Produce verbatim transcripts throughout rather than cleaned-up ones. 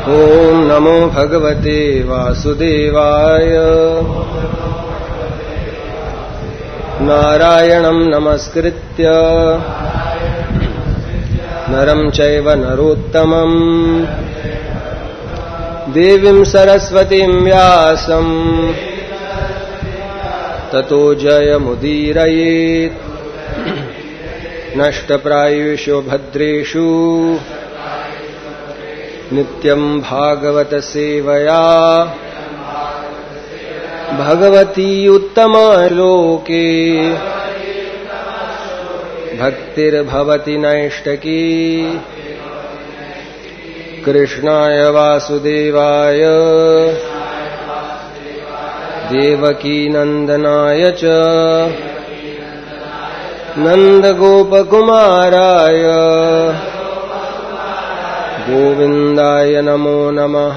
ओम नमो भगवते वासुदेवाय। नारायणं नमस्कृत्य नरं चैव नरोत्तमं देवीं सरस्वतीं व्यासं ततो जयमुदीरयेत्। नष्टप्रायेषु भद्रेषु नित्यं भागवत सेवया भगवती उत्तमा लोके भक्तिर्भवति नैष्टकी। कृष्णाय वासुदेवाय देवकी नंदनाय च नंदगोपकुमाराय गोविंदाय नमो नमः।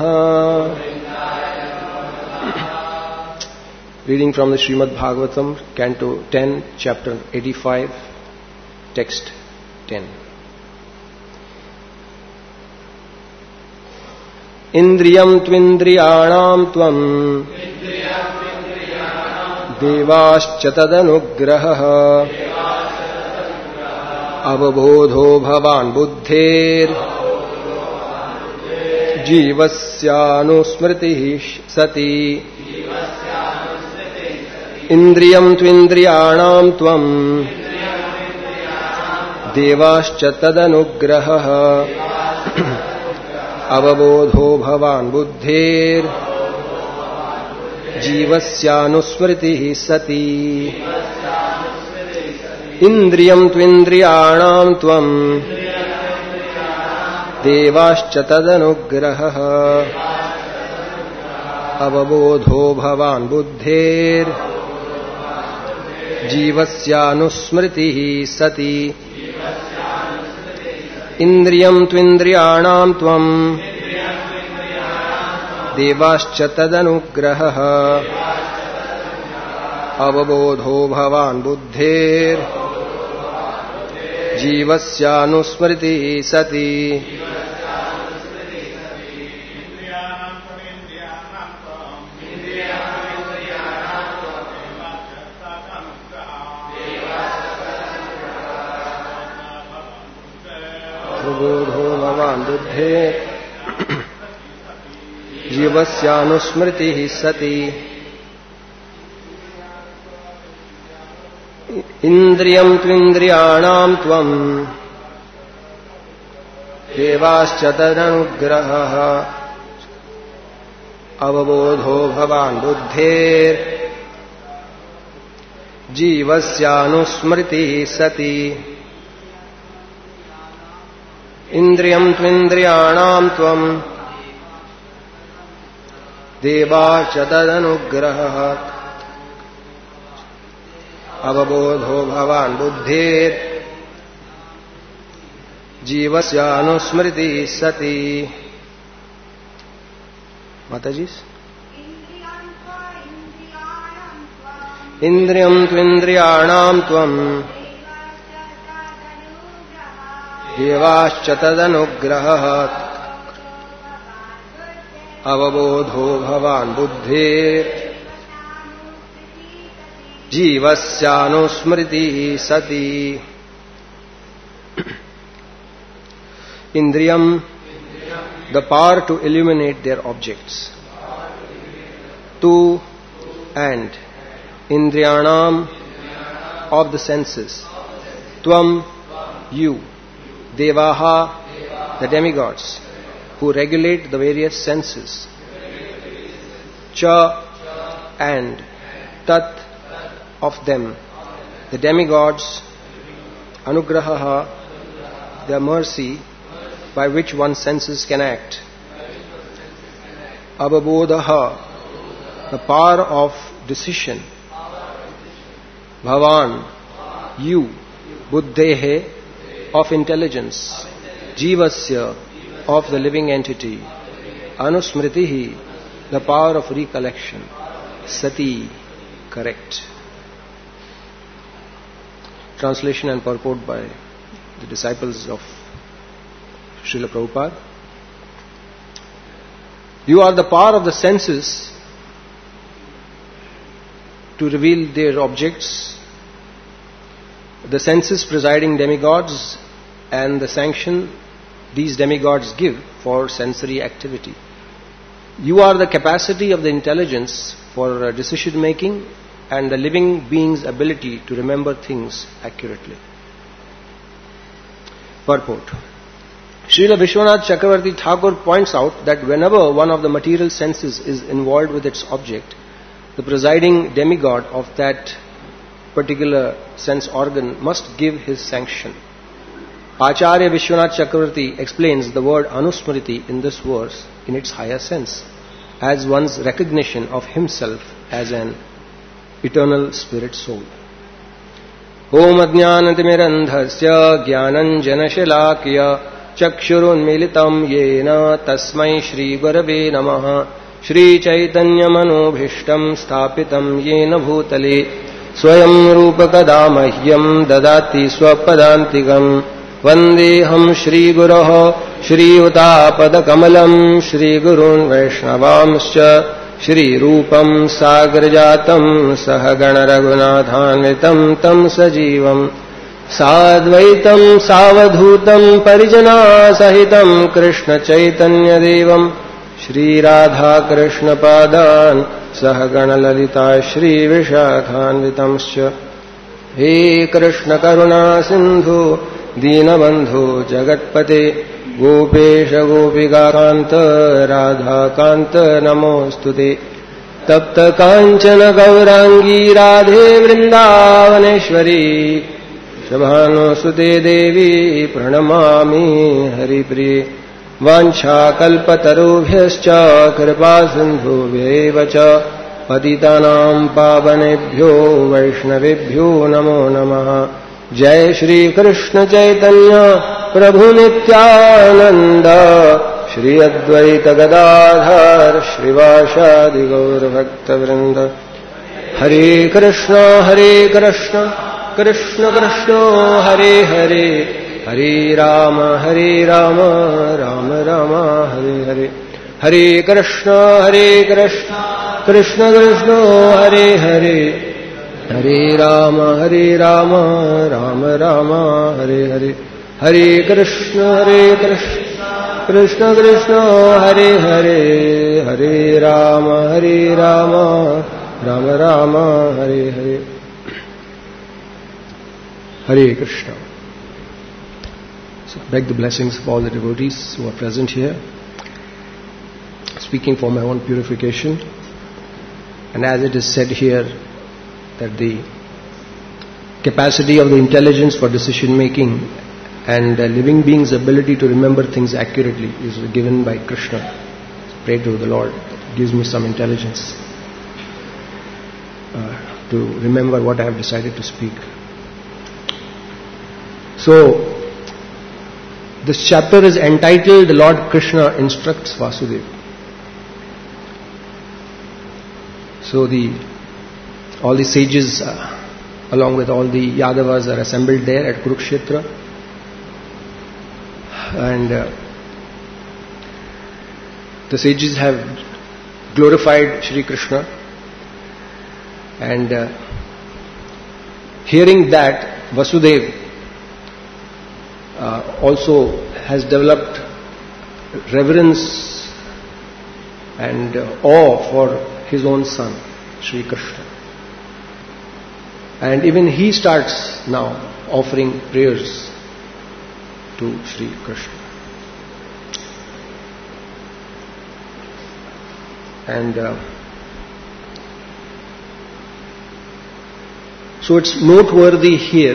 Reading from the Srimad Bhagavatam, Canto ten, Chapter eighty-five, Text ten. Indriyam twindriyanam tvam devascha tadanugrahah avabodho bhavan buddher जीवस्यानुस्मृतिः सति। इंद्रियं त्विन्द्रियाणां त्वं देवाश्च तदनुग्रहः अवबोधो भवान् बुद्धेर् जीवस्यानुस्मृतिः सति। इंद्रियं त्विन्द्रियाणां त्वं देवाश्च तदनुग्रहः अवबोधो भवान् बुद्धेर् जीवस्यानुस्मृतिः सति। इंद्रियं त्विन्द्रियाणां त्वं देवाश्च तदनुग्रहः अवबोधो भवान् बुद्धेर् जीवस्यानुस्मृतिः सति। अवबोधो भवान् बुद्धेर् जीवस्यानुस्मृतिः सति। इंद्रियं त्विन्द्रियाणां त्वं देवाश्च तदनुग्रहः अवबोधो भवान् बुद्धेर् जीवस्यानुस्मृतिः सति। इंद्रियं त्विन्द्रियाणां त्वं देवाश्च तदनुग्रहः अवबोधो भवान् बुद्धेर् जीवस्यानुस्मृतिः सति। माताजी। इंद्रियं त्विन्द्रियाणां त्वं देवाश्च तदनुग्रहः अवबोधो भवान् बुद्धेर् जीवस्यानुस्मृतिः सति। Indriyam, the power to illuminate their objects. Tu, and Indriyanam, of the senses. Tvam, you. Devaha, the demigods, who regulate the various senses. Cha, and Tat, of them, the demigods. Anugraha, their mercy by which one's senses can act. Ababodha, the power of decision. Bhavan, you. Buddhehe, of intelligence. Jivasya, of the living entity. Anusmritihi, the power of recollection. Sati, correct. Translation and purport by the disciples of Srila Prabhupada. You are the power of the senses to reveal their objects, the senses presiding demigods, and the sanction these demigods give for sensory activity. You are the capacity of the intelligence for decision making and the living being's ability to remember things accurately. Purport. Srila Vishwanath Chakravarti Thakur points out that whenever one of the material senses is involved with its object, the presiding demigod of that particular sense organ must give his sanction. Acharya Vishwanath Chakravarti explains the word Anusmriti in this verse in its higher sense, as one's recognition of himself as an eternal spirit soul. Om Ajnanatimirandhasya Jnananjanashalakya Chakshurunmilitam Yena Tasmai Shri Gurave Namaha Shri Chaitanya Manobhishtam Sthapitam Yena Bhutale Swayam Rupakadamahyam Dadati Swapadantigam Vandeham Shri Guroho Shri Utapadakamalam Shri Gurun Vaishnavamscha Shri Rupam Sagrajatam Sahagana Raghunathanvitam Tam Sajivam Sadvaitam Savadhutam Parijana Sahitam Krishna Chaitanya Devam Shri Radha Krishna Padan Sahagana Lalita Shri Vishakhanvitamscha He Krishna Karuna Sindhu Deenabandhu Jagatpate Gopesha Gopika Kanta Radha Kanta Namostute Tapta Kanchana Gaurangi Radhe Vrindavaneshwari Shabhano Sute Devi Pranamami Haripriye Vancha Kalpatarubhyascha Kripa Sindhubhyevacha Patitanam Pavanebhyo Vaishnavebhyo Namo Namaha Jai Shri Krishna Chaitanya Prabhu Nityananda Shri Advaita Gadadhar Shrivashadi Gaur Bhakta Vrinda Hare Krishna Hare Krishna Krishna Krishna Hare Hare Hare Rama Hare Rama Rama Rama Hare Hare Hare Krishna Hare Krishna Krishna Krishna Hare Hare Hare Rama Hare Rama Rama Rama Hare Hare Hare Krishna Hare Krishna Krishna Krishna Hare Hare Hare Rama Hare Rama Rama Rama Hare Hare Hare Krishna. So I beg the blessings of all the devotees who are present here, speaking for my own purification. And as it is said here, that the capacity of the intelligence for decision making and the living being's ability to remember things accurately is given by Krishna. Pray to the Lord that He gives me some intelligence uh, to remember what I have decided to speak. So, this chapter is entitled Lord Krishna Instructs Vasudeva. So the all the sages uh, along with all the Yadavas are assembled there at Kurukshetra, and uh, the sages have glorified Shri Krishna, and uh, hearing that, Vasudeva uh, also has developed reverence and uh, awe for his own son, Shri Krishna. And even he starts now offering prayers to Shri Krishna. And uh, so it's noteworthy here,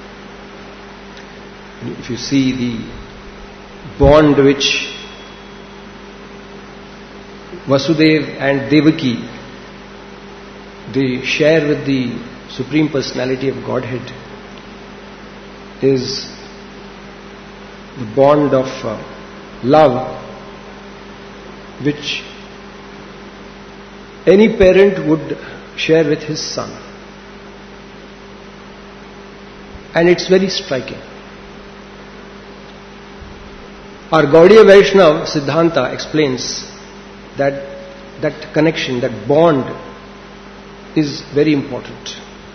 if you see the bond which Vasudeva and Devaki they share with the Supreme Personality of Godhead, is the bond of uh, love which any parent would share with his son. And it's very striking. Our Gaudiya Vaishnava Siddhanta explains that, that connection, that bond is very important.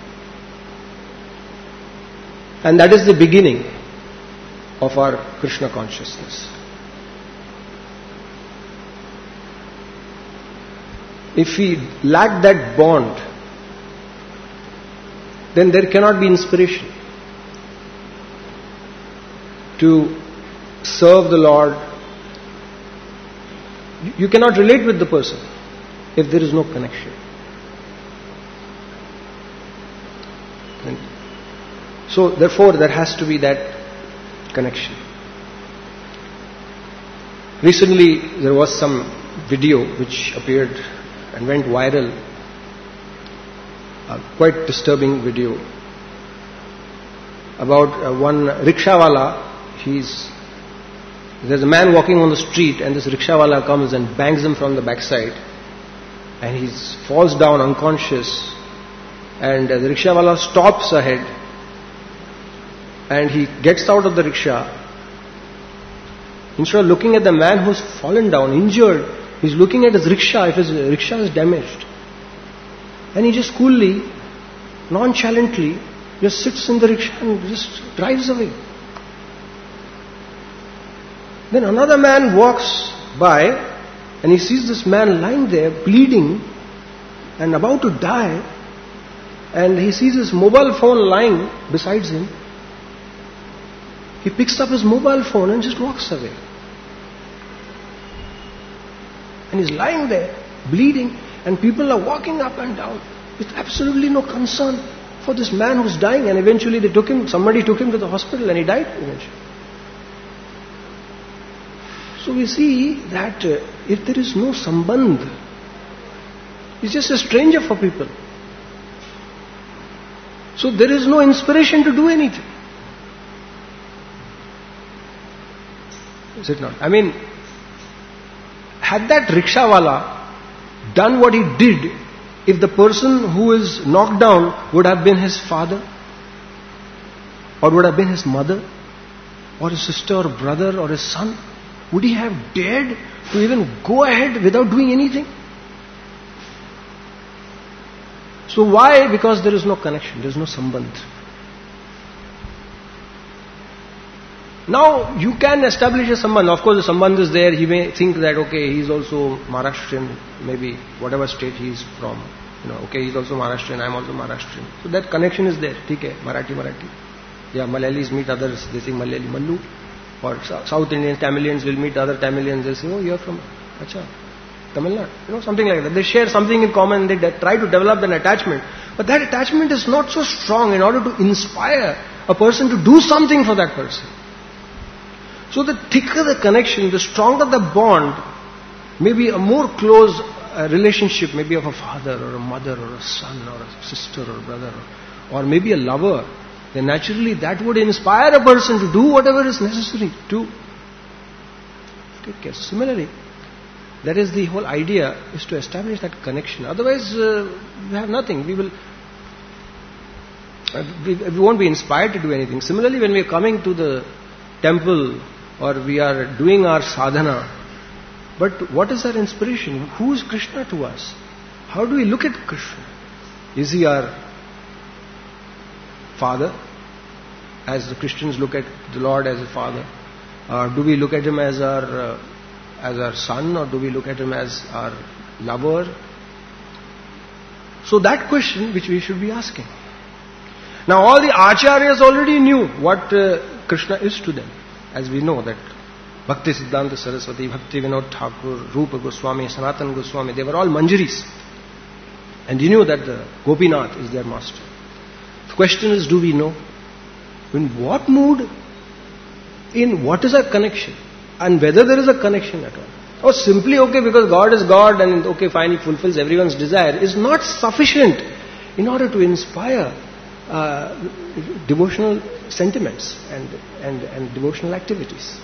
And that is the beginning of our Krishna consciousness. If we lack that bond, then there cannot be inspiration to serve the Lord. You cannot relate with the person if there is no connection. And so therefore there has to be that connection. Recently there was some video which appeared and went viral, a quite disturbing video about uh, one rickshawala. He's there's a man walking on the street, and this rickshawala comes and bangs him from the backside, and he falls down unconscious, and uh, the rickshawala stops ahead, and he gets out of the rickshaw. Instead of looking at the man who's fallen down, injured, he's looking at his rickshaw, if his rickshaw is damaged. And he just coolly, nonchalantly, just sits in the rickshaw and just drives away. Then another man walks by and he sees this man lying there, bleeding and about to die, and he sees his mobile phone lying beside him. He picks up his mobile phone and just walks away. And he's lying there, bleeding, and people are walking up and down with absolutely no concern for this man who's dying. And eventually they took him, somebody took him to the hospital and he died eventually. So we see that uh, if there is no sambandh, he's just a stranger for people. So there is no inspiration to do anything. Is it not? I mean, had that rickshawala done what he did, if the person who is knocked down would have been his father, or would have been his mother, or his sister or brother or his son, would he have dared to even go ahead without doing anything? So why? Because there is no connection, there is no sambandh. Now you can establish a sambandh. Of course the sambandh is there. He may think that okay, he is also Maharashtrian, maybe whatever state he is from. You know, okay, he is also Maharashtrian, I am also Maharashtrian. So that connection is there. Okay, Marathi, Marathi. Yeah, Malayalis meet others, they sing Malayali, Mallu. Or South Indians, Tamilians will meet other Tamilians, they'll say, oh, you're from Acha, Tamil Nadu. You know, something like that. They share something in common, they de- try to develop an attachment. But that attachment is not so strong in order to inspire a person to do something for that person. So the thicker the connection, the stronger the bond, maybe a more close uh, relationship, maybe of a father or a mother or a son or a sister or a brother, or, or maybe a lover, then naturally that would inspire a person to do whatever is necessary to take care. Similarly, that is the whole idea, is to establish that connection. Otherwise, uh, we have nothing. We will, uh, we, we won't be inspired to do anything. Similarly, when we are coming to the temple or we are doing our sadhana, but what is our inspiration? Who is Krishna to us? How do we look at Krishna? Is he our father, as the Christians look at the Lord as a father? Or do we look at him as our uh, as our son, or do we look at him as our lover? So that question which we should be asking. Now all the acharyas already knew what uh, Krishna is to them, as we know that Bhakti Siddhanta Saraswati, Bhakti Vinod Thakur, Rupa Goswami, Sanatan Goswami, they were all Manjaris, and they knew that the Gopinath is their master. The question is, do we know? In what mood? In what is our connection? And whether there is a connection at all. Or simply, okay, because God is God and okay, fine, He fulfills everyone's desire, is not sufficient in order to inspire uh, devotional sentiments and, and, and devotional activities.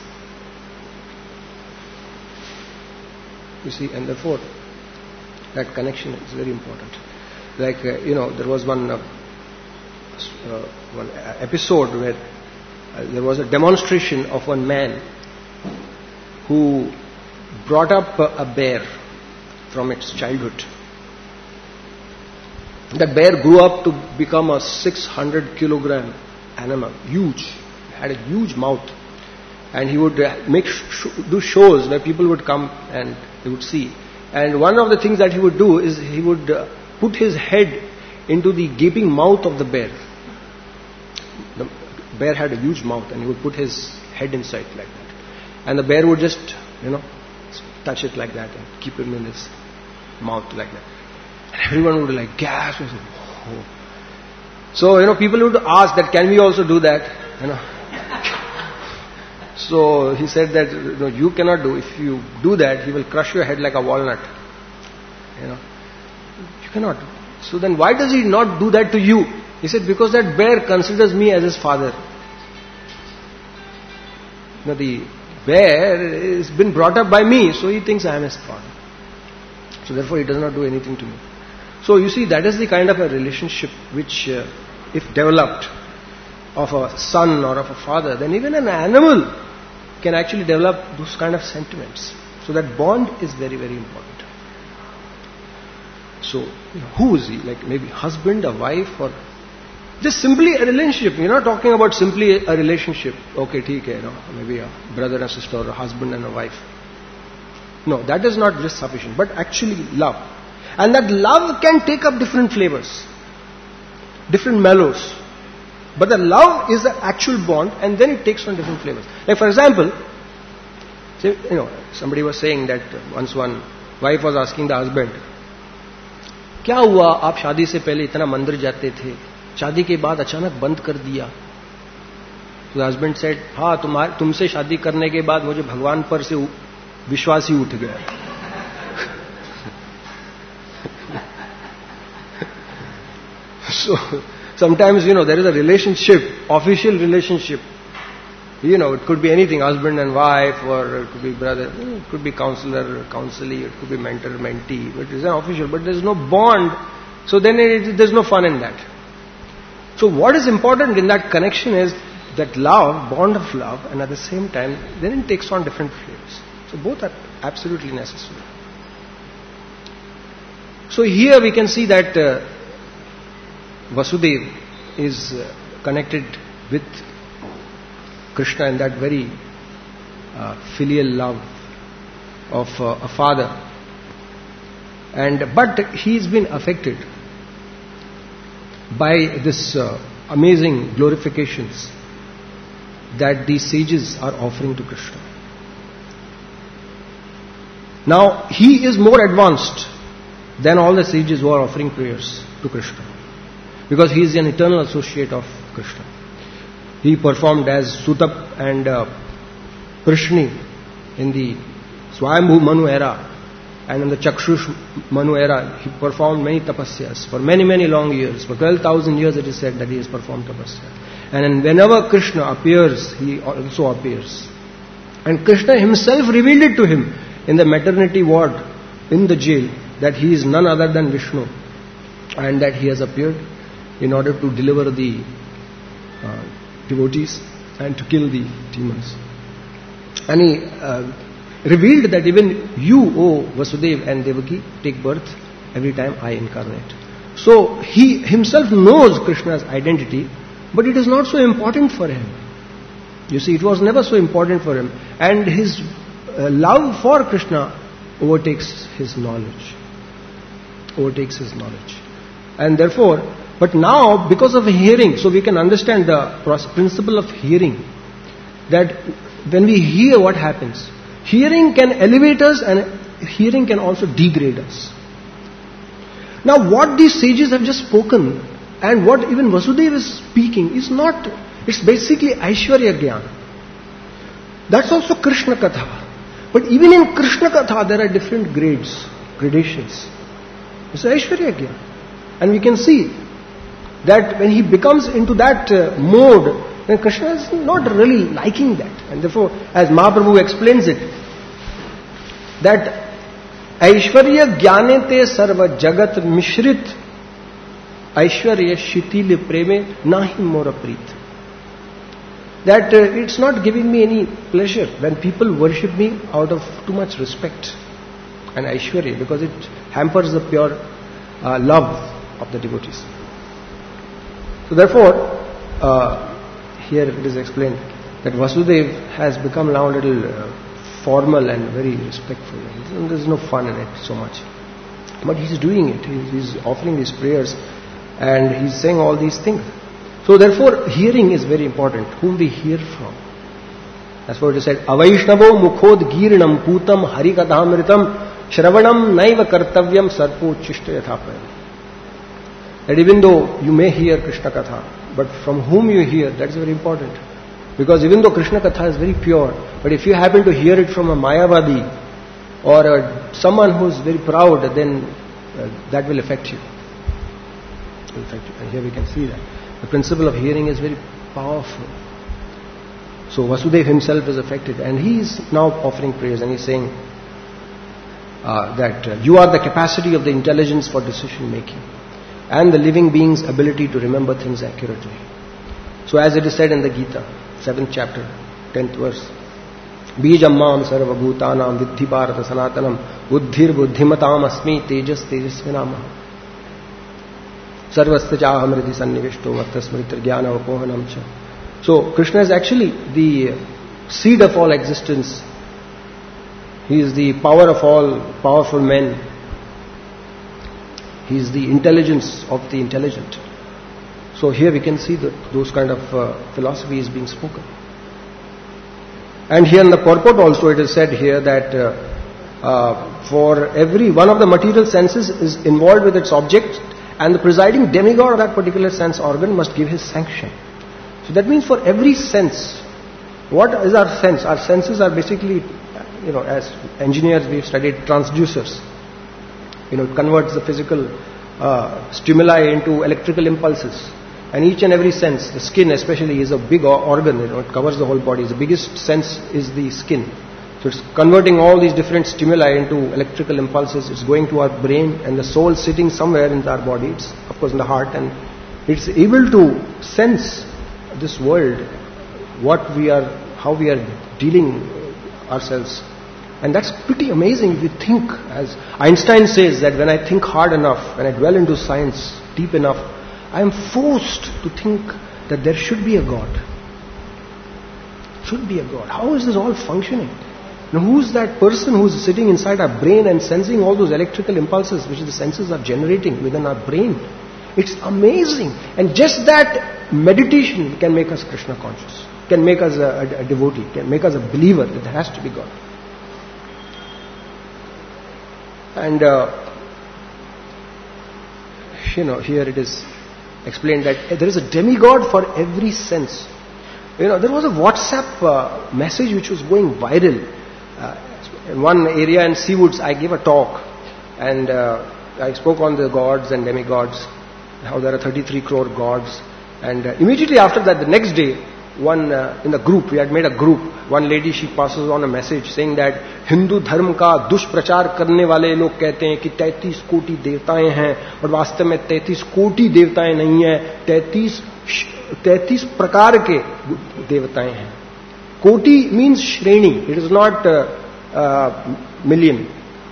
You see, and therefore, that connection is very important. Like, uh, you know, there was one... Uh, Uh, one episode where uh, there was a demonstration of one man who brought up a, a bear from its childhood. That bear grew up to become a six hundred kilogram animal, huge, had a huge mouth, and he would uh, make sh- do shows where people would come and they would see. And one of the things that he would do is he would uh, put his head into the gaping mouth of the bear. The bear had a huge mouth, and he would put his head inside like that, and the bear would just, you know, touch it like that and keep him in his mouth like that. And everyone would like gasp and say, oh. So, you know, people would ask that, can we also do that? You know. So he said that, you know, you cannot do. If you do that, he will crush your head like a walnut. You know, you cannot. So then why does he not do that to you? He said, because that bear considers me as his father. You know, the bear has been brought up by me, so he thinks I am his father. So therefore he does not do anything to me. So you see, that is the kind of a relationship which, uh, if developed, of a son or of a father, then even an animal can actually develop those kind of sentiments. So that bond is very, very important. So, you know, who is he? Like maybe husband, a wife, or just simply a relationship. You're not talking about simply a relationship. Okay, theek hai, you know, maybe a brother and sister, or a husband and a wife. No, that is not just sufficient, but actually love. And that love can take up different flavors, different mellows. But the love is the actual bond, and then it takes on different flavors. Like for example, say, you know, somebody was saying that once one wife was asking the husband, क्या हुआ आप शादी से पहले इतना मंदिर जाते थे, शादी के बाद अचानक बंद कर दिया? तो husband said, हाँ तुम्हारे तुमसे शादी करने के बाद मुझे भगवान पर से विश्वास ही उठ गया. So sometimes, you know, there is a relationship, official relationship. You know, it could be anything, husband and wife, or it could be brother, it could be counselor, counselee, it could be mentor, mentee, but it's an official, but there's no bond, so then it, there's no fun in that. So what is important in that connection is that love, bond of love, and at the same time, then it takes on different flavors. So both are absolutely necessary. So here we can see that uh, Vasudeva is uh, connected with Krishna in that very uh, filial love of uh, a father. And but he's been affected by this uh, amazing glorifications that these sages are offering to Krishna. Now he is more advanced than all the sages who are offering prayers to Krishna, because he is an eternal associate of Krishna. He performed as Sutap and uh, Prishni in the Swayambhu Manu era, and in the Chakshush Manu era he performed many tapasyas for many many long years. For twelve thousand years it is said that he has performed tapasya. And whenever Krishna appears, he also appears. And Krishna himself revealed it to him in the maternity ward in the jail, that he is none other than Vishnu, and that he has appeared in order to deliver the uh, devotees and to kill the demons. And he uh, revealed that even you, O Vasudeva and Devaki, take birth every time I incarnate. So he himself knows Krishna's identity, but it is not so important for him. You see, it was never so important for him. And his uh, love for Krishna overtakes his knowledge. Overtakes his knowledge. And therefore, but now, because of hearing, so we can understand the principle of hearing, that when we hear, what happens? Hearing can elevate us, and hearing can also degrade us. Now what these sages have just spoken, and what even Vasudeva is speaking, is not, it's basically Aishwarya Gyan. That's also Krishna Katha. But even in Krishna Katha there are different grades, gradations. It's Aishwarya Gyan. And we can see that when he becomes into that uh, mode, then Krishna is not really liking that. And therefore, as Mahaprabhu explains it, that Aishwarya Gyanete Sarva Jagat Mishrit Aishwarya Shitil Preme Nahi Mora Preet. That uh, it's not giving me any pleasure when people worship me out of too much respect. and Aishwarya, because it hampers the pure uh, love of the devotees. So therefore, uh, here it is explained that Vasudev has become now a little uh, formal and very respectful. And there's no fun in it so much. But he's doing it. He's offering these prayers and he's saying all these things. So therefore, hearing is very important. Whom we hear from. That's what it is said. Avaishnavo mukhod girnam putam harikadhamritam shravanam naiva kartavyam sarpo chishta yathapayam. That even though you may hear Krishna Katha, but from whom you hear, that's very important. Because even though Krishna Katha is very pure, but if you happen to hear it from a Mayavadi or a, someone who is very proud, then uh, that will affect you. It will affect you. And here we can see that. The principle of hearing is very powerful. So Vasudeva himself is affected, and he is now offering prayers, and he is saying uh, that uh, you are the capacity of the intelligence for decision making, and the living being's ability to remember things accurately. So as it is said in the Gita, seventh chapter, tenth verse, Bijam mam sarva bhutanam vidhi bharata sanatanam buddhir buddhimatam asmi tejas tejasvinamah sarvasya chaham hridi sannivishto mattasmritir jnana vapohanam cha. So Krishna is actually the seed of all existence. He is the power of all powerful men. He is the intelligence of the intelligent. So here we can see that those kind of uh, philosophy is being spoken. And here in the purport also it is said here that uh, uh, for every one of the material senses is involved with its object, and the presiding demigod of that particular sense organ must give his sanction. So that means for every sense, what is our sense? Our senses are basically, you know, as engineers we've studied transducers. You know, it converts the physical uh, stimuli into electrical impulses. And each and every sense, the skin especially is a big organ, you know, it covers the whole body. The biggest sense is the skin. So it's converting all these different stimuli into electrical impulses. It's going to our brain, and the soul sitting somewhere in our body. It's of course in the heart, and it's able to sense this world, what we are, how we are dealing ourselves. And that's pretty amazing if you think, as Einstein says, that when I think hard enough, when I dwell into science deep enough, I am forced to think that there should be a God. Should be a God. How is this all functioning? Now who's that person who's sitting inside our brain and sensing all those electrical impulses which the senses are generating within our brain? It's amazing. And just that meditation can make us Krishna conscious, can make us a, a, a devotee, can make us a believer that there has to be God. And uh, you know, here it is explained that there is a demigod for every sense. You know, there was a WhatsApp uh, message which was going viral. Uh, in one area in Seawoods, I gave a talk, and uh, I spoke on the gods and demigods, how there are thirty-three crore gods. And uh, immediately after that, the next day, one uh, in the group, we had made a group, one lady, she passes on a message saying that Hindu dharm ka dushprachar karne wale log कहते हैं कि तैंतीस कोटि देवताएं हैं, और वास्तव में तैंतीस कोटि देवताएं नहीं हैं, तैंतीस तैंतीस प्रकार के देवताएं हैं. Koti means Shreni, it is not uh, uh, million.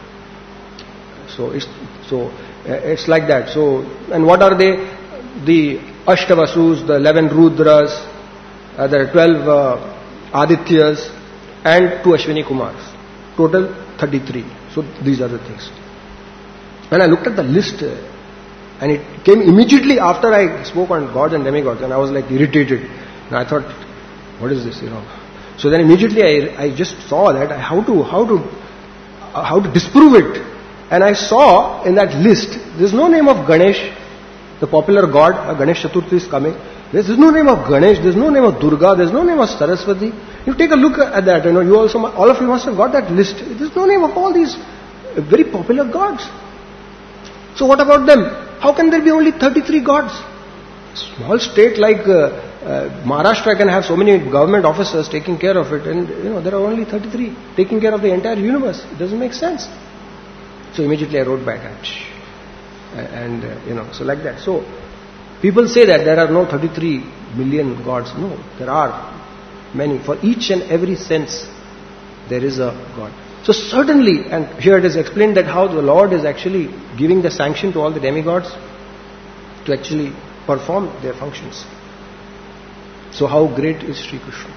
So it's so uh, it's like that. So, and what are they? The Ashtavasus, the eleven Rudras, uh, there are twelve uh, Adityas, and two Ashwini Kumars. Total thirty-three. So these are the things. And I looked at the list, uh, and it came immediately after I spoke on gods and demigods, and I was like irritated. And I thought, what is this, you know? So then immediately I, I just saw that how to how to uh, how to disprove it. And I saw in that list, there's no name of Ganesh, the popular god. uh, Ganesh Chaturthi is coming. There's no name of Ganesh, there's no name of Durga, there's no name of Saraswati. You take a look at that, you know, you also, all of you must have got that list. There's no name of all these very popular gods. So what about them? How can there be only thirty-three gods? Small state like uh, uh, Maharashtra can have so many government officers taking care of it, and you know there are only thirty-three taking care of the entire universe. It doesn't make sense. So immediately I wrote back, and, and uh, you know, so like that. So people say that there are no thirty-three million gods. No, there are many. For each and every sense, there is a God. So certainly, and here it is explained that how the Lord is actually giving the sanction to all the demigods to actually perform their functions. So how great is Sri Krishna?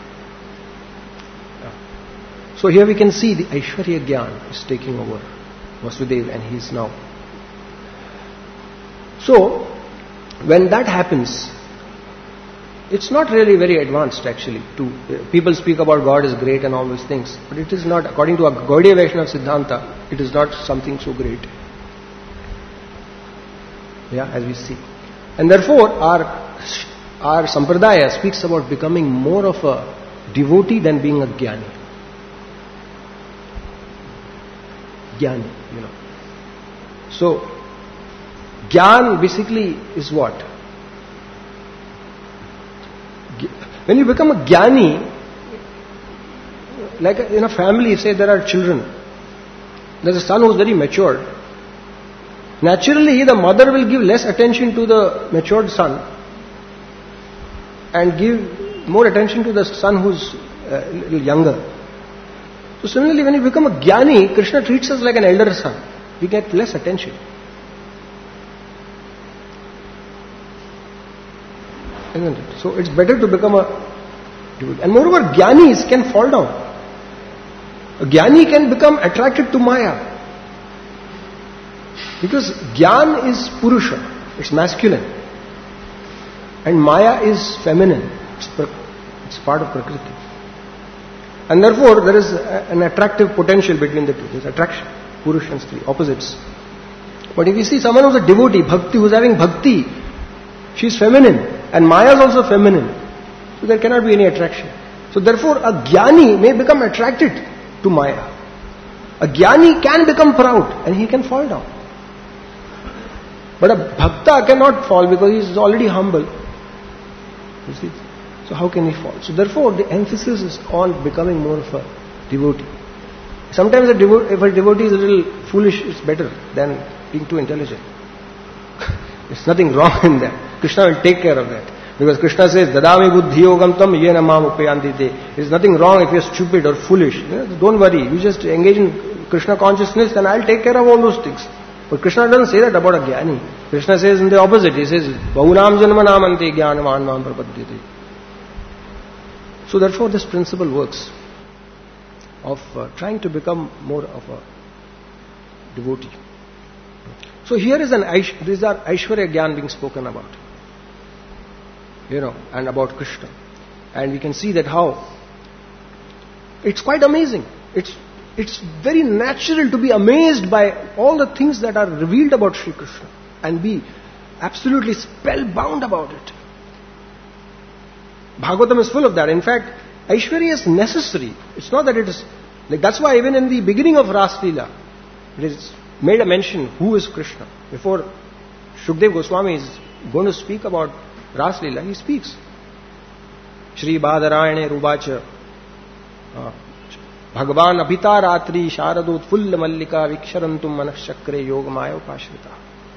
Yeah. So here we can see the Aishwarya Gyan is taking over Vasudeva, and he is now. So when that happens, it's not really very advanced actually. To uh, people speak about God is great and all those things, but it is not, according to a Gaudiya Vaishnava Siddhanta, it is not something so great. Yeah, as we see. And therefore our our Sampradaya speaks about becoming more of a devotee than being a Jnani. Jnani, you know. So, Jnana basically is what? When you become a Jnani, like in a family, say there are children, there's a son who's very matured. Naturally, the mother will give less attention to the matured son and give more attention to the son who's a little younger. So similarly, when you become a Jnani, Krishna treats us like an elder son. We get less attention. Isn't it? So it's better to become a devotee. And moreover, Jnanis can fall down. A Jnani can become attracted to Maya. Because Jnana is Purusha, it's masculine. And Maya is feminine, it's, it's part of Prakriti. And therefore there is a, an attractive potential between the two. There is attraction, Purusha and Stri, opposites. But if you see someone who's a devotee, bhakti, who's having bhakti, she is feminine. And Maya is also feminine. So there cannot be any attraction. So therefore a Jnani may become attracted to Maya. A Jnani can become proud and he can fall down. But a Bhakta cannot fall because he is already humble. You see? So how can he fall? So therefore the emphasis is on becoming more of a devotee. Sometimes a devo- if a devotee is a little foolish, it's better than being too intelligent. There's nothing wrong in that. Krishna will take care of that. Because Krishna says, Dadami buddhi yogam tam yena mam upayanti te. There's nothing wrong if you're stupid or foolish. Don't worry. You just engage in Krishna consciousness and I'll take care of all those things. But Krishna doesn't say that about a Jnani. Krishna says in the opposite. He says, Bahunam janmanam ante jnanavan mam prapadyate. So therefore this principle works of uh, trying to become more of a devotee. So here is an Aish, these are Aishwarya Gyan being spoken about. You know, and about Krishna. And we can see that how it's quite amazing. It's it's very natural to be amazed by all the things that are revealed about Sri Krishna and be absolutely spellbound about it. Bhagavatam is full of that. In fact, Aishwarya is necessary. It's not that it is like that's why even in the beginning of Ras Leela, it is made a mention who is Krishna. Before Shukdev Goswami is going to speak about Ras Leela, he speaks. Shri Badarayane Rubacha uh, Bhagavan Abhita Ratri Sharadut Fulla Mallika Viksharantum Manashakre Yogamaya Upashrita.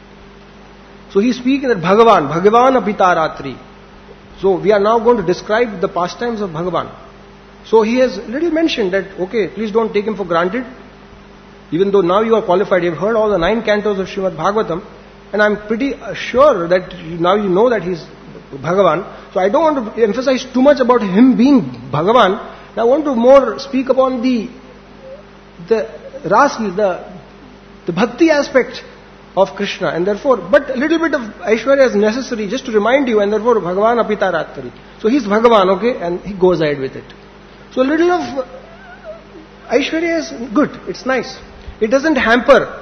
So he is speaking that Bhagavan, Bhagavan Abhita Ratri. So we are now going to describe the pastimes of Bhagavan. So he has little mentioned that, okay, please don't take him for granted. Even though now you are qualified, you have heard all the nine cantos of Srimad Bhagavatam, and I'm pretty sure that now you know that he is Bhagavan. So I don't want to emphasize too much about him being Bhagavan. Now I want to more speak upon the the ras, the the bhakti aspect of Krishna, and therefore, but a little bit of Aishwarya is necessary just to remind you, and therefore Bhagavan Apita Ratri. So he's Bhagavan, okay, and he goes ahead with it. So a little of Aishwarya is good, it's nice. It doesn't hamper.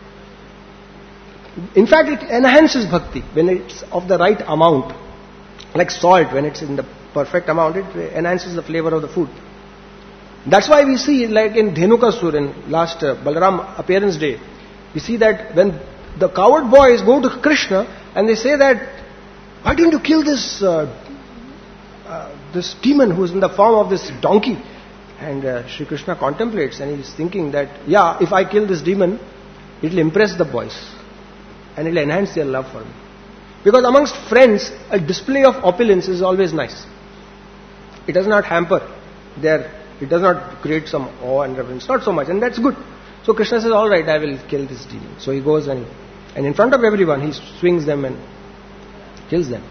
In fact, it enhances bhakti when it's of the right amount. Like salt, when it's in the perfect amount, it enhances the flavor of the food. That's why we see, like in Dhenukasur, in last uh, Balaram appearance day, we see that when the coward boys go to Krishna and they say that, why didn't you kill this uh, uh, this demon who is in the form of this donkey? And uh, Sri Krishna contemplates and he is thinking that, yeah, if I kill this demon, it will impress the boys and it will enhance their love for me. Because amongst friends, a display of opulence is always nice. It does not hamper their It does not create some awe and reverence. Not so much, and that's good. So Krishna says, all right, I will kill this demon. So he goes and, and in front of everyone, he swings them and kills them.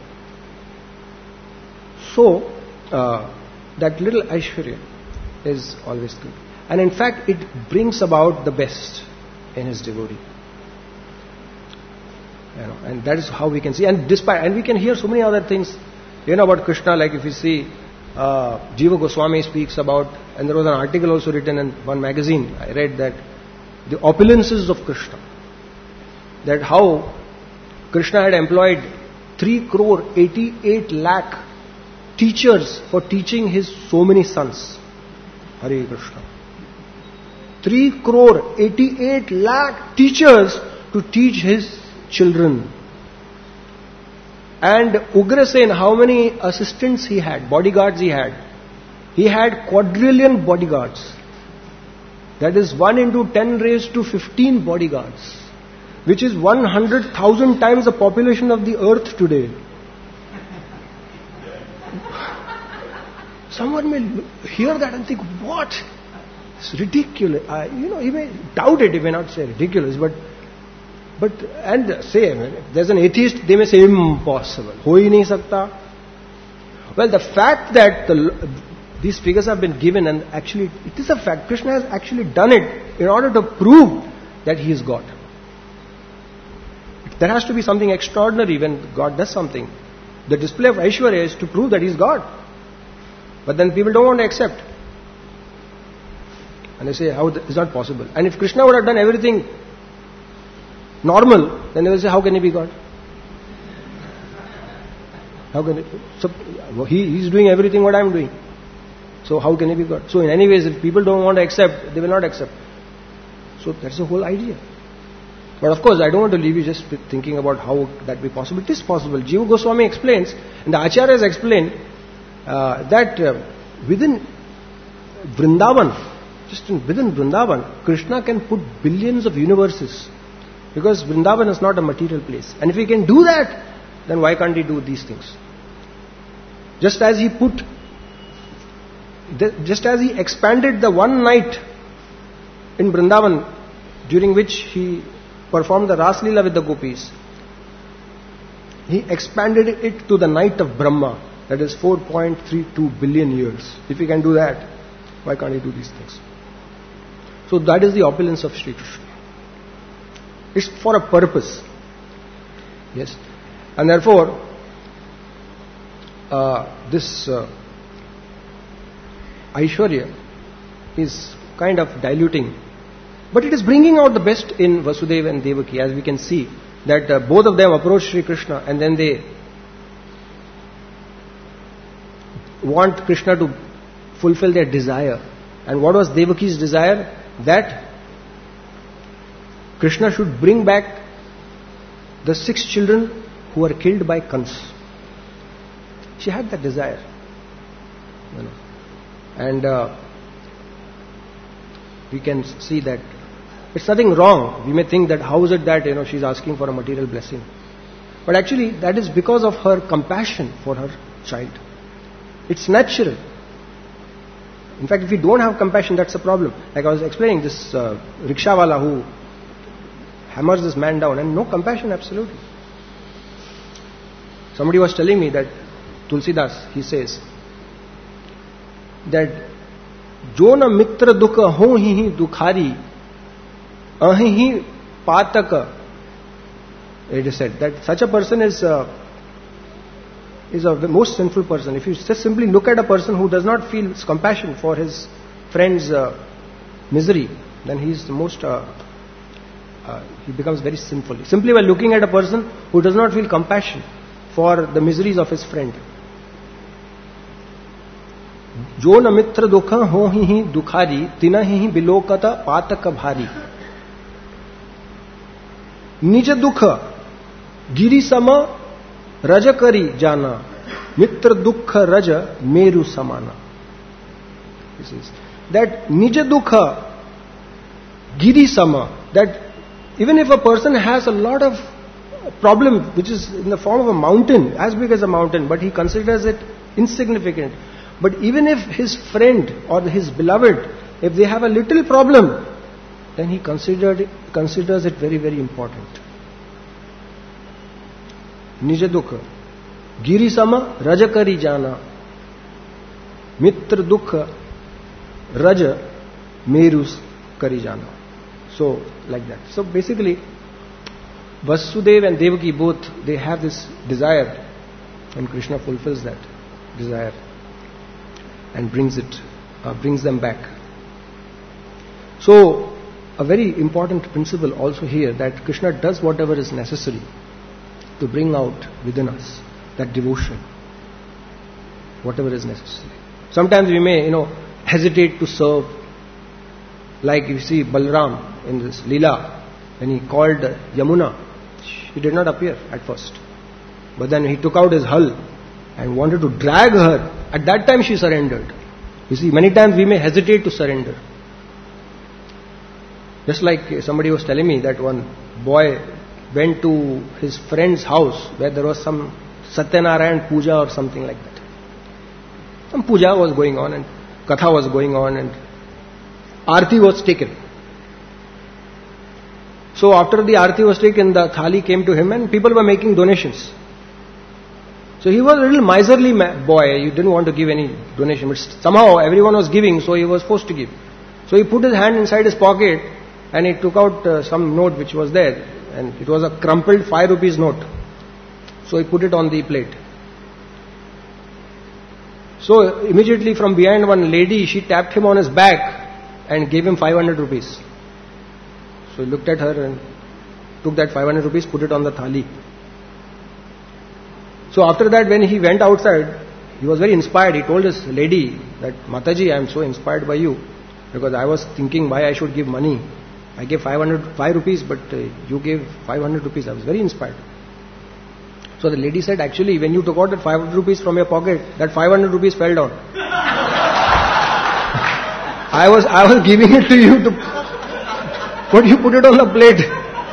So, uh, that little Aishwarya is always good. And in fact, it brings about the best in his devotee. You know, and that is how we can see. And despite, and we can hear so many other things, you know, about Krishna. Like if you see, uh, Jiva Goswami speaks about, and there was an article also written in one magazine. I read that the opulences of Krishna. That how Krishna had employed three crore eighty-eight lakh teachers for teaching his so many sons. Hare Krishna. three crore eighty-eight lakh teachers to teach his children. And Ugrasen, how many assistants he had, bodyguards he had? He had quadrillion bodyguards. That is one into ten raised to fifteen bodyguards, which is one hundred thousand times the population of the earth today. Someone may hear that and think, what? It's ridiculous. I, you know, he may doubt it, he may not say ridiculous, but, but and say, if there's an atheist, they may say impossible. Ho hi nahi sakta. Well, the fact that the, these figures have been given, and actually, it is a fact. Krishna has actually done it in order to prove that he is God. There has to be something extraordinary when God does something. The display of Aishwarya is to prove that he is God. But then people don't want to accept. And they say, how is that possible? And if Krishna would have done everything normal, then they will say, how can he be God? How can he? So he is doing everything what I am doing. So how can he be God? So in any ways, if people don't want to accept, they will not accept. So that's the whole idea. But of course, I don't want to leave you just thinking about how that be possible. It is possible. Jiva Goswami explains, and the Acharyas explain, uh, that uh, within Vrindavan, just in, within Vrindavan, Krishna can put billions of universes. Because Vrindavan is not a material place. And if he can do that, then why can't he do these things? Just as he put, just as he expanded the one night in Vrindavan, during which he performed the Ras Leela with the gopis, he expanded it to the night of Brahma, that is four point three two billion years. If he can do that, why can't he do these things? So that is the opulence of Sri Krishna. It's for a purpose. Yes. And therefore, uh, this uh, Aishwarya is kind of diluting. But it is bringing out the best in Vasudeva and Devaki, as we can see that uh, both of them approach Sri Krishna and then they want Krishna to fulfill their desire. And what was Devaki's desire? That Krishna should bring back the six children who were killed by Kans. She had that desire. You know. And uh, we can see that it's nothing wrong. We may think that how is it that, you know, she's asking for a material blessing. But actually that is because of her compassion for her child. It's natural. In fact, if we don't have compassion, that's a problem. Like I was explaining, this uh, rickshawala who hammers this man down, and no compassion, absolutely. Somebody was telling me that Tulsidas, he says that Jo na mitra dukha ho hi hi dukhari ahi hi pataka. It is said that such a person is uh, is a most sinful person. If you just simply look at a person who does not feel compassion for his friend's uh, misery, then he is the most uh, uh, he becomes very sinful. Simply by looking at a person who does not feel compassion for the miseries of his friend. Jo na mitra dukha ho hi hi dukhari tina hi hi bilokata pataka bhari. Nija dukha giri sama raja kari jana mitra dukha raja meru samana. This is that nija dukha giri sama, that even if a person has a lot of problem which is in the form of a mountain, as big as a mountain, but he considers it insignificant. But even if his friend or his beloved, if they have a little problem, then he considered, considers it very, very important. Nija dukha, giri sama raja kari jana, mitra dukha, raja merus kari jana. So, like that. So basically, Vasudeva and Devaki both, they have this desire, and Krishna fulfills that desire and brings it, uh, brings them back. So, a very important principle also here, that Krishna does whatever is necessary to bring out within us that devotion, whatever is necessary. Sometimes we may, you know, hesitate to serve, like you see Balram in this Leela, when he called Yamuna, he did not appear at first. But then he took out his hull and wanted to drag her. At that time she surrendered. You see, many times we may hesitate to surrender. Just like somebody was telling me that one boy went to his friend's house where there was some Satyanarayan puja or something like that. Some puja was going on and katha was going on and Aarti was taken. So after the Aarti was taken, the thali came to him and people were making donations. So he was a little miserly boy. He didn't want to give any donation. But somehow everyone was giving, so he was forced to give. So he put his hand inside his pocket and he took out uh, some note which was there. And it was a crumpled five rupees note. So he put it on the plate. So immediately from behind, one lady, she tapped him on his back and gave him five hundred rupees. So he looked at her and took that five hundred rupees, put it on the thali. So after that, when he went outside, he was very inspired. He told his lady that, Mataji, I am so inspired by you, because I was thinking why I should give money. I gave five hundred, five rupees, but uh, you gave five hundred rupees. I was very inspired. So the lady said, actually, when you took out that five hundred rupees from your pocket, that five hundred rupees fell down. I was, I was giving it to you to, but you put it on the plate.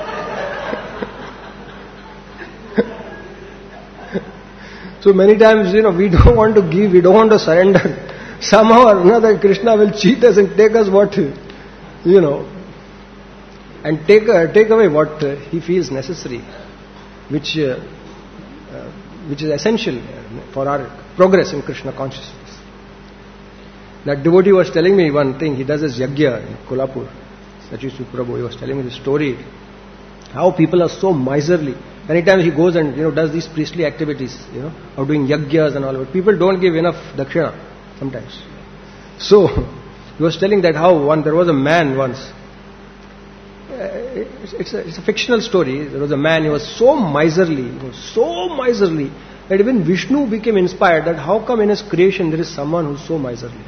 So many times, you know, we don't want to give, we don't want to surrender. Somehow or another, Krishna will cheat us and take us what, you know, and take uh, take away what uh, he feels necessary, which uh, uh, which is essential for our progress in Krishna consciousness. That devotee was telling me one thing. He does this yajna in Kolhapur. Sachisu Prabhu, he was telling me the story. How people are so miserly. Many times he goes and, you know, does these priestly activities, you know, of doing yajnas and all. But people don't give enough dakshina sometimes. So he was telling that how one there was a man once. It's, it's, a, it's a fictional story. There was a man. He was so miserly, he was so miserly that even Vishnu became inspired. That how come in his creation there is someone who's so miserly?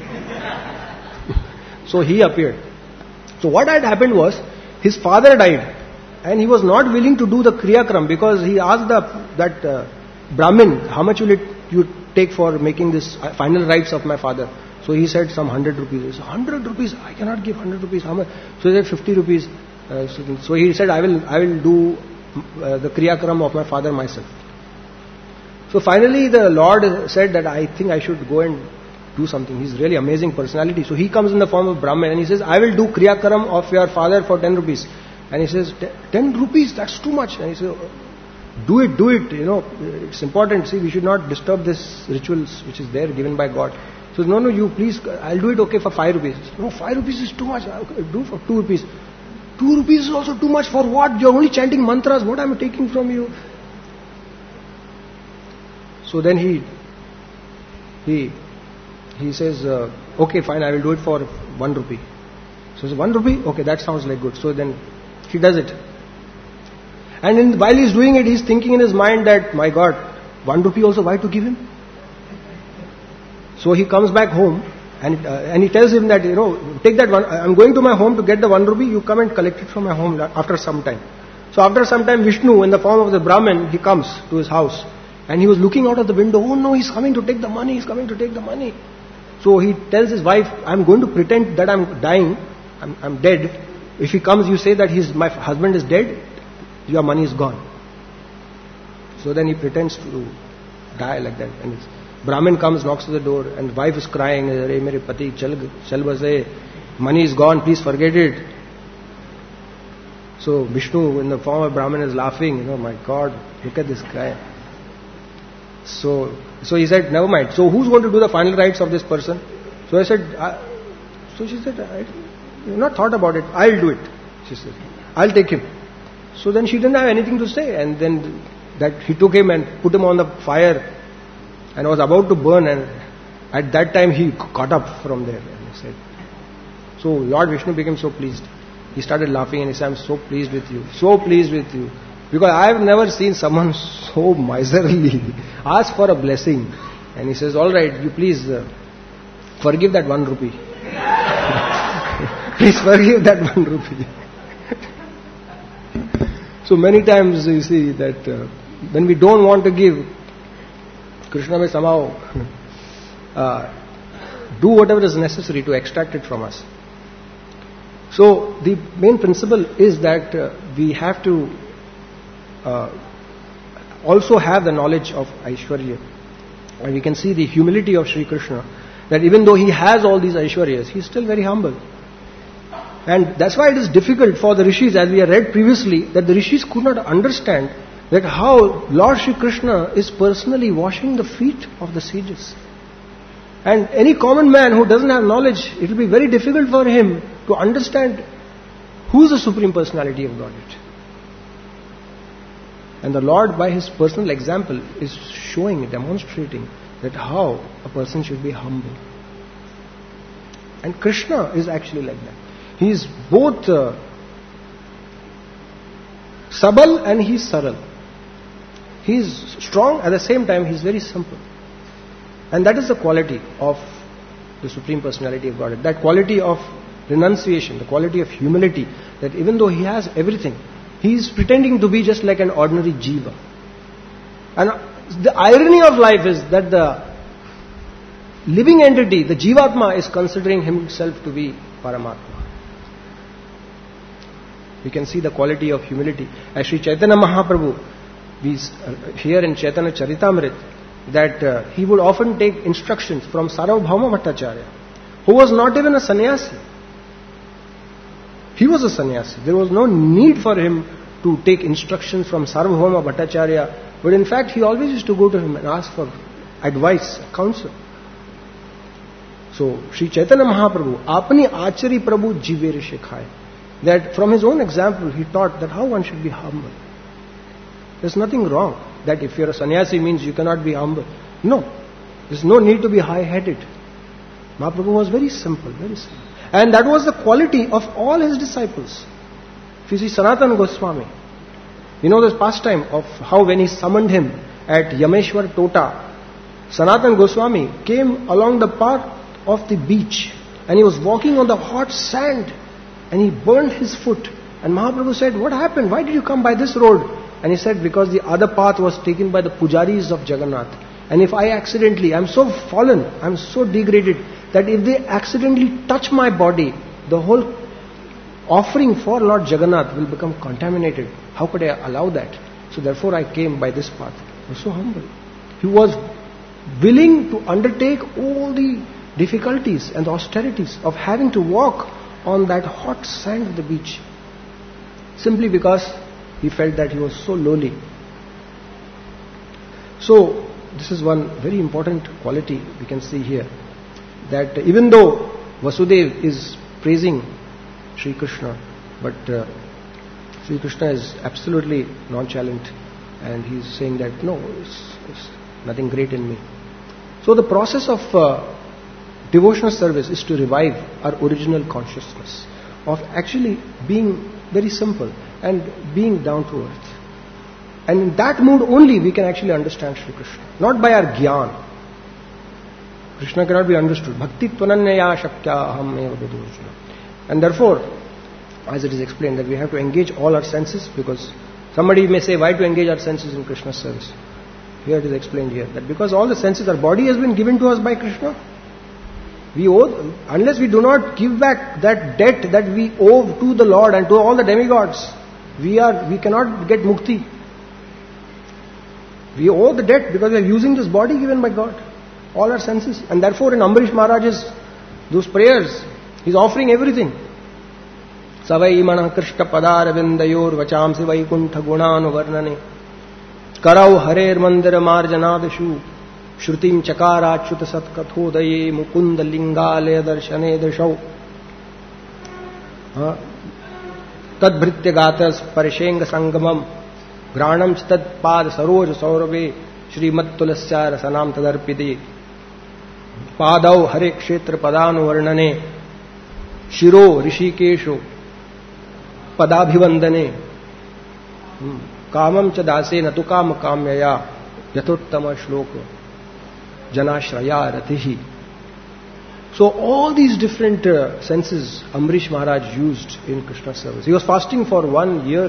So he appeared. So what had happened was, his father died. And he was not willing to do the Kriyakram, because he asked the, that uh, Brahmin, how much will it you take for making this final rites of my father? So he said some hundred rupees. He said, hundred rupees? I cannot give hundred rupees. How much? So he said fifty rupees. Uh, so, so he said, I will, I will do uh, the Kriyakram of my father myself. So finally the Lord said that I think I should go and do something. He's really amazing personality. So he comes in the form of Brahman and he says, I will do Kriyakram of your father for ten rupees. And he says, ten rupees, that's too much. And he says, do it, do it, you know, it's important. See, we should not disturb this rituals which is there given by God. So, no, no, you please, I'll do it okay for five rupees. No, five rupees is too much. I'll do for two rupees. Two rupees is also too much for what? You're only chanting mantras. What am I taking from you? So then he, he, he says, uh, okay, fine, I will do it for one rupee. So he says, one rupee? Okay, that sounds like good. So then he does it. And in, while he's doing it, he's thinking in his mind that, my God, one rupee also, why to give him? So he comes back home and uh, and he tells him that, you know, take that one, I'm going to my home to get the one rupee, you come and collect it from my home after some time. So after some time, Vishnu, in the form of the Brahmin, he comes to his house and he was looking out of the window, oh no, he's coming to take the money, he's coming to take the money. So he tells his wife, I'm going to pretend that I'm dying, I'm, I'm dead. If he comes, you say that his, my husband is dead, your money is gone. So then he pretends to die like that. And it's, Brahmin comes, knocks at the door, and wife is crying, "Hey, mere pati, chal, chal base, money is gone, please forget it." So Vishnu, in the form of Brahmin, is laughing. You know, my God, look at this guy. So, so he said, never mind. So who's going to do the final rites of this person? So I said, I, so she said, I, you've not thought about it. I'll do it. She said, I'll take him. So then she didn't have anything to say, and then that he took him and put him on the fire, and was about to burn. And at that time he got up from there and he said, so Lord Vishnu became so pleased. He started laughing and he said, I'm so pleased with you, so pleased with you. Because I have never seen someone so miserly. Ask for a blessing. And he says, all right, you please uh, forgive that one rupee. Please forgive that one rupee. So many times you see that uh, when we don't want to give, Krishna may somehow uh, do whatever is necessary to extract it from us. So the main principle is that uh, we have to uh, also have the knowledge of Aishwarya. And we can see the humility of Sri Krishna, that even though he has all these Aishwaryas, he is still very humble. And that's why it is difficult for the rishis, as we have read previously, that the rishis could not understand that how Lord Sri Krishna is personally washing the feet of the sages. And any common man who doesn't have knowledge, it will be very difficult for him to understand who is the Supreme Personality of Godhead. And the Lord, by His personal example, is showing, demonstrating that how a person should be humble. And Krishna is actually like that. He is both uh, sabal and he is saral. He is strong, at the same time he is very simple. And that is the quality of the Supreme Personality of Godhead. That quality of renunciation, the quality of humility, that even though he has everything, he is pretending to be just like an ordinary jiva. And the irony of life is that the living entity, the jivatma, is considering himself to be Paramatma. We can see the quality of humility. As Sri Chaitanya Mahaprabhu, we hear in Chaitanya Charitamrita, that uh, he would often take instructions from Sarvabhauma Bhattacharya, who was not even a sannyasi. He was a sannyasi. There was no need for him to take instructions from Sarvabhauma Bhattacharya, but in fact he always used to go to him and ask for advice, counsel. So Sri Chaitanya Mahaprabhu, apni achari prabhu jivere shekhaye, that from his own example he taught that how one should be humble. There's nothing wrong that if you're a sannyasi means you cannot be humble. No, there's no need to be high-headed. Mahaprabhu was very simple, very simple. And that was the quality of all his disciples. If you see Sanatana Goswami, you know this pastime of how when he summoned him at Yameshwar Tota, Sanatana Goswami came along the path of the beach and he was walking on the hot sand and he burned his foot. And Mahaprabhu said, what happened? Why did you come by this road? And he said, because the other path was taken by the pujaris of Jagannath. And if I accidentally, I'm so fallen, I'm so degraded, that if they accidentally touch my body, the whole offering for Lord Jagannath will become contaminated. How could I allow that? So therefore I came by this path. He was so humble. He was willing to undertake all the difficulties and the austerities of having to walk on that hot sand of the beach, simply because he felt that he was so lowly. So this is one very important quality we can see here, that even though Vasudev is praising Sri Krishna, but uh, Sri Krishna is absolutely nonchalant and he is saying that no, it's, it's nothing great in me. So the process of uh, devotional service is to revive our original consciousness of actually being very simple and being down to earth. And in that mood only we can actually understand Sri Krishna, not by our gyan. Krishna cannot be understood. Bhakti tvananyaya shakya aham eva vidurjuna. And therefore, as it is explained, that we have to engage all our senses, because somebody may say, why to engage our senses in Krishna's service? Here it is explained here, that because all the senses, our body has been given to us by Krishna. We owe, unless we do not give back that debt that we owe to the Lord and to all the demigods, we are, we cannot get mukti. We owe the debt because we are using this body given by God. all our senses. And therefore in Ambarish Maharaj's, those prayers, he's offering everything. Savai mana krishta padar vindayor vachamsi vaikuntha gunanu varnane karau harer mandira marjanadashu shrutim chakara achyuta satkathodaye mukunda lingalaya darshane dashau tadbhritya gatas parishenga sangamam granam tad pad saroj saurabe shrimat tulasya rasanam tadarpiti padau hare kshetra padanu varnane shiro rishikesho padabhivandane kamam cha dase natu kam kamyaya yathottama shloka janashraya ratihi. So all these different uh, senses Ambarish Maharaj used in Krishna's service. He was fasting for one year.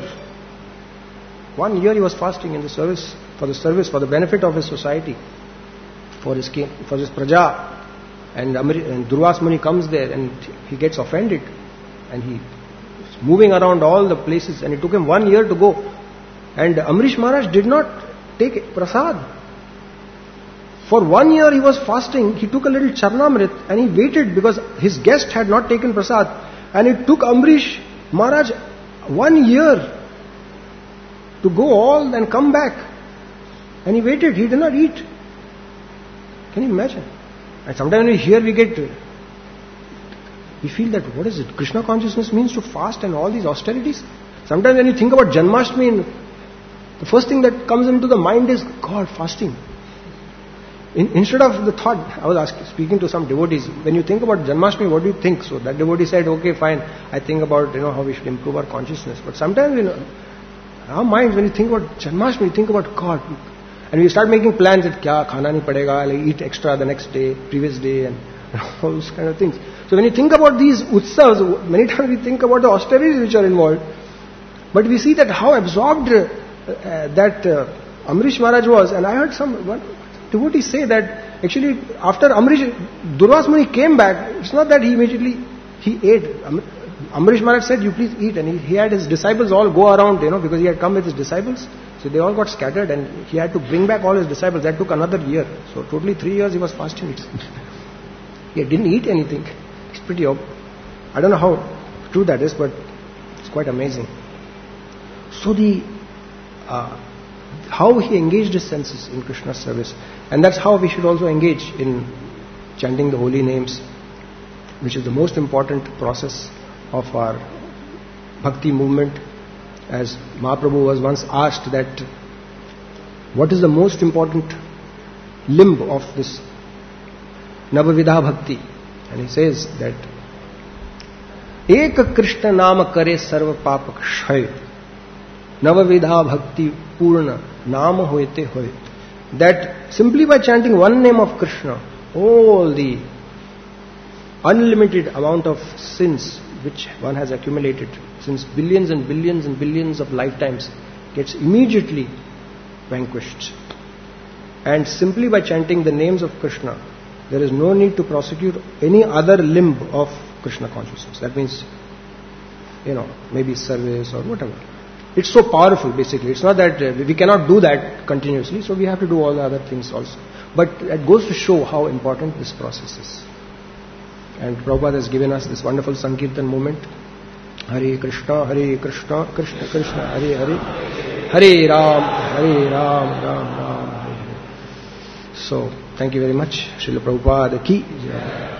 One year he was fasting in the service, for the service, for the benefit of his society, for his king, for his praja. And, Amri, and Durvas Muni comes there and he gets offended and he is moving around all the places, and it took him one year to go. And Ambarish Maharaj did not take prasad. For one year he was fasting. He took a little charnamrit and he waited because his guest had not taken prasad. And it took Ambarish Maharaj one year to go all and come back. And he waited. He did not eat. Can you imagine? And sometimes when we hear, we get, we feel that what is it? Krishna consciousness means to fast and all these austerities. Sometimes when you think about Janmashtami, the first thing that comes into the mind is God, fasting. In, instead of the thought, I was asking, speaking to some devotees, when you think about Janmashtami, what do you think? So that devotee said, okay, fine, I think about, you know, how we should improve our consciousness. But sometimes, you know, our minds, when you think about Janmashtami, you think about God. And we start making plans that kya khana nahi padega, like eat extra the next day, previous day, and all those kind of things. So when you think about these utsavas, many times we think about the austerities which are involved. But we see that how absorbed uh, uh, that uh, Ambarish Maharaj was. And I heard some one devotee say that actually after Ambarish, Durvas Muni came back, it's not that he immediately, he ate. Ambarish Maharaj said, you please eat. And he, he had his disciples all go around, you know, because he had come with his disciples. So they all got scattered and he had to bring back all his disciples. That took another year. So totally three years he was fasting. He didn't eat anything. It's pretty, I don't know how true that is, but it's quite amazing. So the, uh, how he engaged his senses in Krishna's service. And that's how we should also engage in chanting the holy names, which is the most important process of our bhakti movement. As Mahaprabhu was once asked that, what is the most important limb of this Navavidha Bhakti? And he says that, Ek Krishna Nama Kare Sarva Papa Kshay Navavidha Bhakti Purna Nama Hoite Hoit. That simply by chanting one name of Krishna, all the unlimited amount of sins which one has accumulated since billions and billions and billions of lifetimes gets immediately vanquished. And simply by chanting the names of Krishna, there is no need to prosecute any other limb of Krishna consciousness. That means, you know, maybe service or whatever. It's so powerful basically. It's not that uh, we cannot do that continuously, so we have to do all the other things also. But it goes to show how important this process is. And Prabhupada has given us this wonderful Sankirtan movement. Hare Krishna, Hare Krishna, Krishna Krishna, Hare Hare, Hare Ram, Hare Ram, Ram Ram, Hare Hare. So, thank you very much. Srila Prabhupada ki jai.